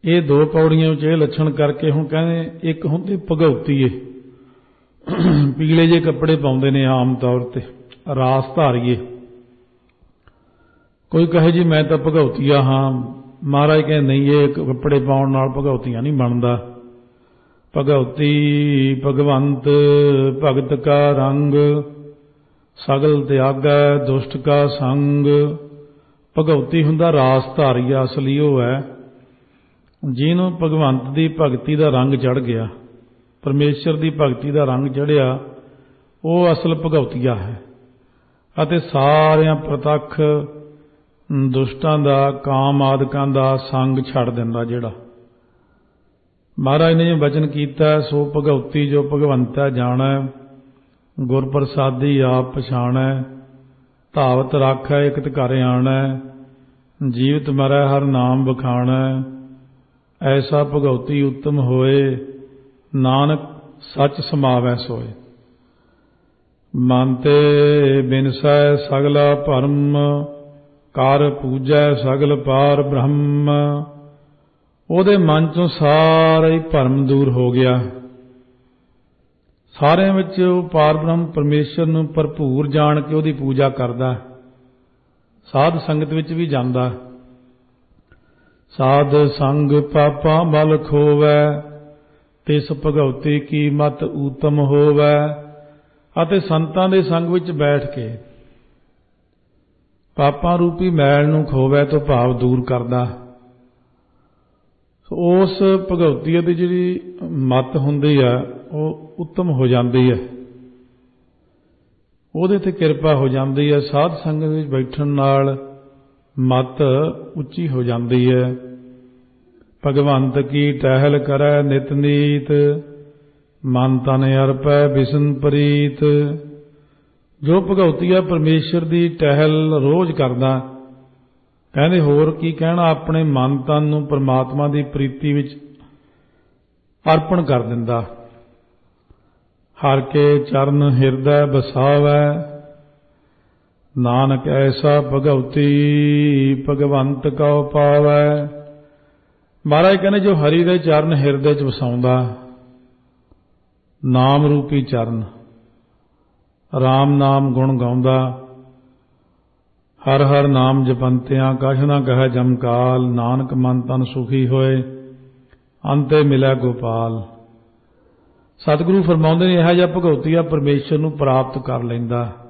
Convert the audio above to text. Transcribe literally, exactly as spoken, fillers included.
ਇਹ ਦੋ ਪੌੜੀਆਂ ਵਿੱਚ ਇਹ ਲੱਛਣ ਕਰਕੇ ਹੁਣ ਕਹਿੰਦੇ ਇੱਕ ਹੁੰਦੇ ਭਗਉਤੀਏ, ਪੀਲੇ ਜਿਹੇ ਕੱਪੜੇ ਪਾਉਂਦੇ ਨੇ ਆਮ ਤੌਰ ਤੇ, ਰਾਸ ਧਾਰੀਏ। ਕੋਈ ਕਹੇ ਜੀ ਮੈਂ ਤਾਂ ਭਗਉਤੀਆ ਹਾਂ, ਮਹਾਰਾਜ ਕਹਿੰਦੇ ਨਹੀਂ, ਇਹ ਕੱਪੜੇ ਪਾਉਣ ਨਾਲ ਭਗਉਤੀਆਂ ਨਹੀਂ ਬਣਦਾ। ਭਗਉਤੀ ਭਗਵੰਤ ਭਗਤ ਕਾ ਰੰਗ, ਸਗਲ ਤਿਆਗੈ ਦੁਸ਼ਟ ਕਾ ਸੰਗ। ਭਗਉਤੀ ਹੁੰਦਾ ਰਾਸ ਧਾਰੀਆ, ਅਸਲੀ ਉਹ ਹੈ ਜਿਹਨੂੰ ਭਗਵੰਤ ਦੀ ਭਗਤੀ ਦਾ ਰੰਗ ਚੜ੍ਹ ਗਿਆ, ਪਰਮੇਸ਼ਰ ਦੀ ਭਗਤੀ ਦਾ ਰੰਗ ਚੜ੍ਹਿਆ, ਉਹ ਅਸਲ ਭਗਉਤੀਆ ਹੈ। ਅਤੇ ਸਾਰਿਆਂ ਪ੍ਰਤੱਖ ਦੁਸ਼ਟਾਂ ਦਾ, ਕਾਮ ਆਦਿਕਾਂ ਦਾ ਸੰਗ ਛੱਡ ਦਿੰਦਾ। ਜਿਹੜਾ ਮਹਾਰਾਜ ਨੇ ਵਚਨ ਕੀਤਾ, ਸੋ ਭਗਉਤੀ ਜੋ ਭਗਵੰਤੈ ਜਾਣੈ, ਗੁਰ ਪ੍ਰਸਾਦੀ ਆਪ ਪਛਾਣੈ। ਧਾਵਤ ਰਾਖੈ ਇਕਤ ਘਰ ਆਣੈ, ਜੀਵਤ ਮਰੈ ਹਰ ਨਾਮ ਬਖਾਣੈ। ਐਸਾ ਭਗਉਤੀ ਉੱਤਮ ਹੋਏ, ਨਾਨਕ ਸੱਚ ਸਮਾਵੈ ਸੋਏ। ਮਨ ਤੇ ਬਿਨਸੈ ਸਗਲਾ ਭਰਮ, ਕਰ ਪੂਜੈ ਸਗਲ ਪਾਰ ਬ੍ਰਹਮ। ਉਹਦੇ ਮਨ ਚੋਂ ਸਾਰਾ ਹੀ ਭਰਮ ਦੂਰ ਹੋ ਗਿਆ। ਸਾਰਿਆਂ ਵਿੱਚ ਉਹ ਪਾਰ ਬ੍ਰਹਮ ਪਰਮੇਸ਼ਰ ਨੂੰ ਭਰਪੂਰ ਜਾਣ ਕੇ ਉਹਦੀ ਪੂਜਾ ਕਰਦਾ। ਸਾਧ ਸੰਗਤ ਵਿੱਚ ਵੀ ਜਾਂਦਾ। ਸਾਧ ਸੰਗ ਪਾਪਾਂ ਮਲ ਖੋਵੈ, ਤਿਸ ਭਗਉਤੀ ਕੀ ਮਤ ਊਤਮ ਹੋਵੈ। ਅਤੇ ਸੰਤਾਂ ਦੇ ਸੰਗ ਵਿੱਚ ਬੈਠ ਕੇ ਪਾਪਾਂ ਰੂਪੀ ਮੈਲ ਨੂੰ ਖੋਵੈ ਤੋਂ ਭਾਵ ਦੂਰ ਕਰਦਾ। ਉਸ ਭਗਉਤੀ ਦੀ ਜਿਹੜੀ ਮਤ ਹੁੰਦੀ ਆ ਉਹ ਉੱਤਮ ਹੋ ਜਾਂਦੀ ਹੈ, ਉਹਦੇ ਤੇ ਕਿਰਪਾ ਹੋ ਜਾਂਦੀ ਹੈ। ਸਾਧ ਸੰਗਤ ਵਿੱਚ ਬੈਠਣ ਨਾਲ ਮਤ ਉੱਚੀ ਹੋ ਜਾਂਦੀ ਹੈ। ਭਗਵੰਤ ਕੀ ਟਹਿਲ ਕਰੈ ਨਿਤ ਨੀਤ, ਮਨ ਤਨ ਅਰਪੈ ਬਿਸਨ ਪ੍ਰੀਤ। ਜੋ ਭਗਉਤੀਆ ਪਰਮੇਸ਼ਰ ਦੀ ਟਹਿਲ ਰੋਜ਼ ਕਰਦਾ, ਕਹਿੰਦੇ ਹੋਰ ਕੀ ਕਹਿਣਾ, ਆਪਣੇ ਮਨ ਤਨ ਨੂੰ ਪਰਮਾਤਮਾ ਦੀ ਪ੍ਰੀਤੀ ਵਿੱਚ ਅਰਪਣ ਕਰ ਦਿੰਦਾ। ਹਰਿ ਕੇ ਚਰਨ ਹਿਰਦੈ ਬਸਾਵੈ, ਨਾਨਕ ਐਸਾ ਭਗਉਤੀ ਭਗਵੰਤ ਕਉ ਪਾਵੈ। ਮਹਾਰਾਜ ਕਹਿੰਦੇ ਜੋ ਹਰੀ ਦੇ ਚਰਨ ਹਿਰਦੇ ਚ ਵਸਾਉਂਦਾ, ਨਾਮ ਰੂਪੀ ਚਰਨ, ਰਾਮ ਨਾਮ ਗੁਣ ਗਾਉਂਦਾ, ਹਰ ਹਰ ਨਾਮ ਜਪੰਤਿਆਂ ਕਛ ਨਾ ਕਹੈ ਜਮਕਾਲ। ਨਾਨਕ ਮਨ ਤਨ ਸੁਖੀ ਹੋਏ, ਅੰਤੇ ਮਿਲੈ ਗੋਪਾਲ। ਸਤਿਗੁਰੂ ਫਰਮਾਉਂਦੇ ਨੇ ਇਹੋ ਜਿਹਾ ਭਗਉਤੀਆ ਪਰਮੇਸ਼ਰ ਨੂੰ ਪ੍ਰਾਪਤ ਕਰ ਲੈਂਦਾ।